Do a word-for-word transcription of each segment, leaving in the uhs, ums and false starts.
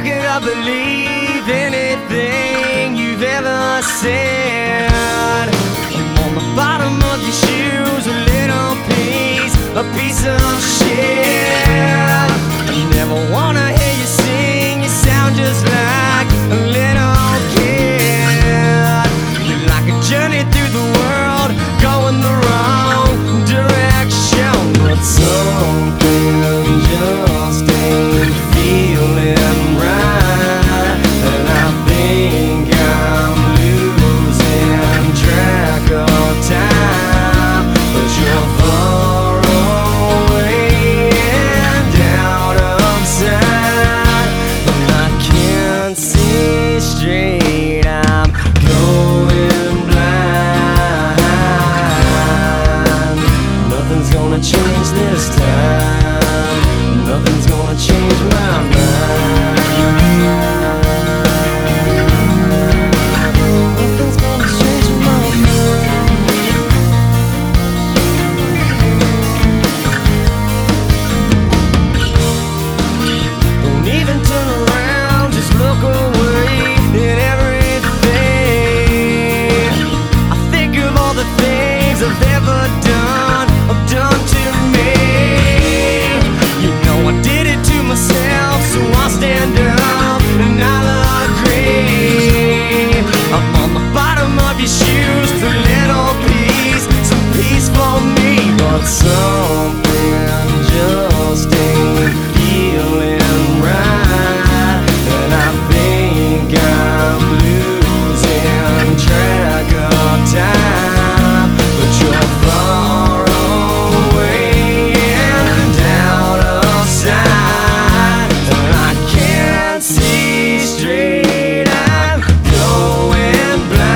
not gonna believe anything you've ever said. I'm on the bottom of your shoes, a little piece, a piece of shit. I never wanna hear you sing, you sound just like a little kid. You're like a journey through the world, going the wrong direction. But something just ain't feeling right, and I think I'm losing track of time. But you're far away and out of sight, and I can't see straight. I'm going blind. Nothing's gonna change this time. Nothing's gonna change my mind. Nothing's gonna change my mind. Don't even turn around, just look away at everything. I think of all the things I've ever done, I've done to me. You know I did it to myself, so I'll stand up and I'll agree. I'm on the bottom of your shoes, a little piece, some peace for me. But something just ain't feeling right, and I think I'm losing track of time. But you're far away and out of sight, and I can't see straight. I'm going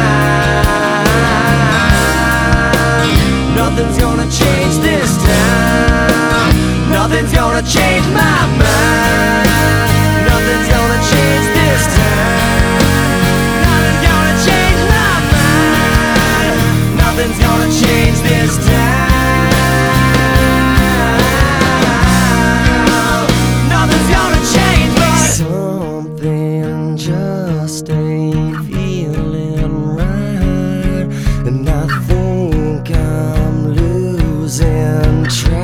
blind. Nothing's gonna change this time. Nothing's gonna change my mind. Nothing's gonna change this time. Nothing's gonna change my mind. Nothing's gonna change this time. Nothing's gonna change, but something just ain't feeling right, and I think I'm losing track